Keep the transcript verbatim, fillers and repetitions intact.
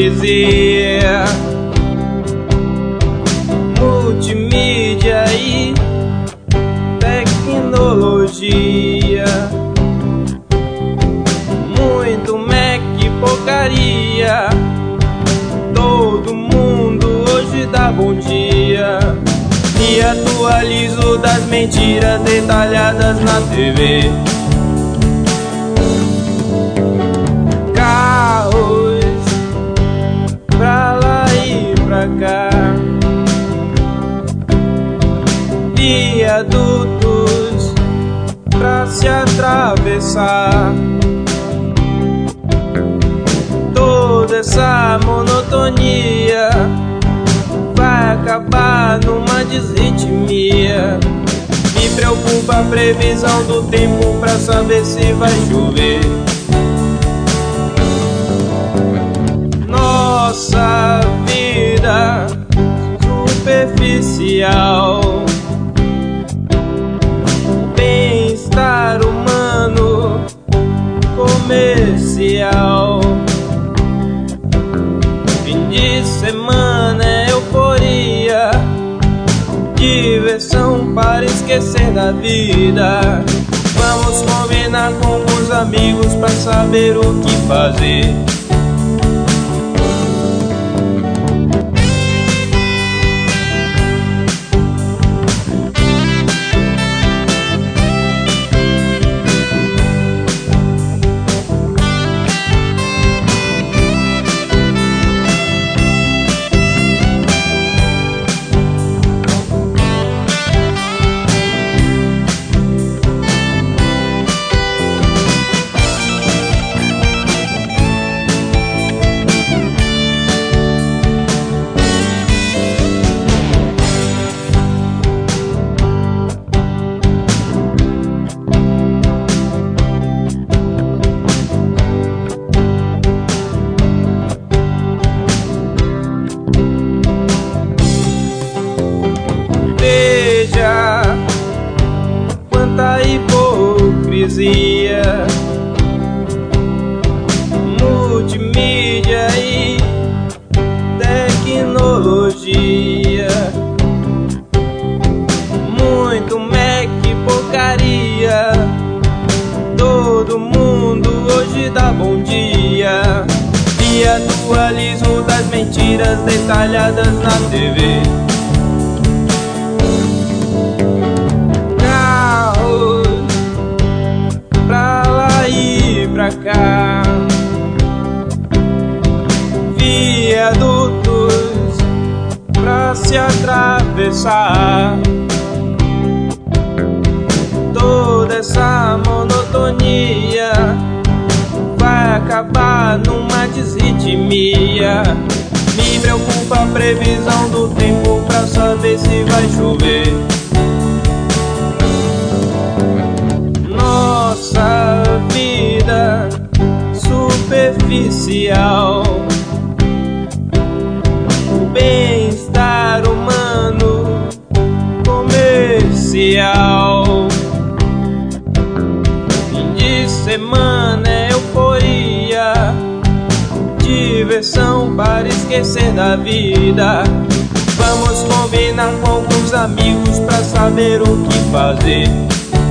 hipocrisia, multimídia e tecnologia, muito Mac e porcaria. Todo mundo hoje dá bom dia, me atualizo das mentiras detalhadas na T V. Carros pra lá e pra cá, viadutos pra se atravessar. Toda essa monotonia vai acabar numa desritmia. Me preocupa a previsão do tempo pra saber se vai chover. Nossa vida superficial, bem-estar humano comercial. Fim de semana é euforia, diversão para esquecer da vida. Vamos combinar com os amigos pra saber o que fazer. Veja quanta hipocrisia, multimídia e tecnologia, muito Mac e porcaria. Todo mundo hoje dá bom dia, me atualizo das mentiras detalhadas na T V. Pra cá, viadutos pra se atravessar. Toda essa monotonia vai acabar numa desritmia. Me preocupa a previsão do tempo pra saber se vai chover. Nossa vida superficial, bem-estar humano comercial. Fim de semana é euforia, diversão para esquecer da vida. Vamos combinar com alguns amigos pra saber o que fazer.